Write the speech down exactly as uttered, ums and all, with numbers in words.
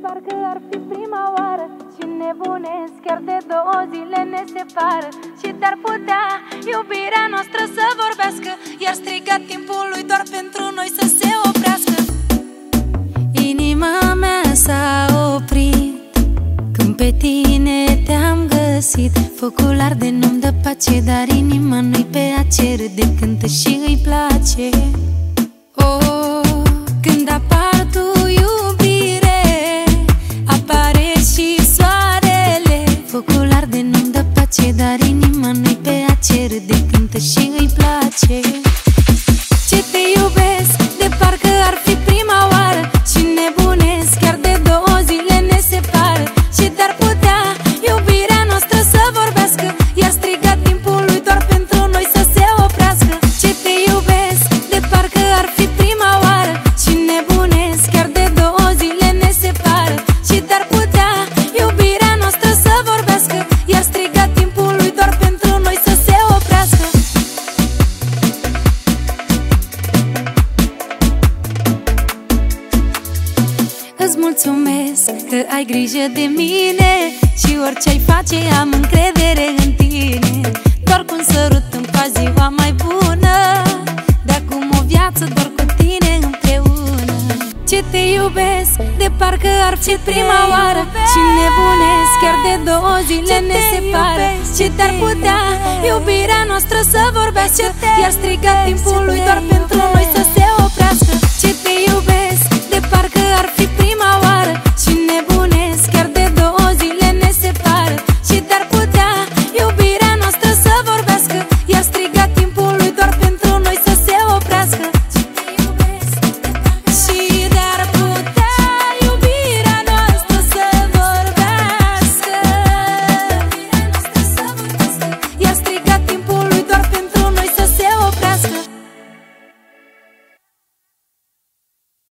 parcă ar fi prima oară și nebunesc, chiar de două zile ne separă. Și te-ar putea iubirea noastră să vorbească, iar striga timpului doar pentru noi să se oprească. Inima mea s-a oprit când pe tine te-am găsit. Focul arde, nu-mi dă pace, dar inima nu-i pe ace. Râde, cântă și îi place. Oh, când apar tu, iubire, apare și soarele. Focul arde, nu-mi dă pace, dar inima nu-i pe ace. Râde, cântă și îi place. Ce te iubesc, de parcă ar fi prima oară și nebunesc, chiar de două zile ne separă. Și te-ar putea iubirea noastră să vorbească, iar striga timpului doar pentru noi să se oprească. Ce te iubesc, de parcă ar fi prima oară și nebunesc, chiar de două zile ne separă. Și te-ar putea iubirea noastră să vorbească, iar striga timpului doar pentru noi să se oprească. Îți mulțumesc că ai grijă de mine și orice ai face am încredere în tine. Doar cu un sărut îmi faci ziua mai bună, de acum o viață doar cu tine împreună. Ce te iubesc, de parcă ar fi prima oară și nebunesc, chiar de două zile ne separă. Și te-ar putea iubirea noastră să vorbească, iar striga timpului doar pentru noi să se oprească. Ce te iubesc,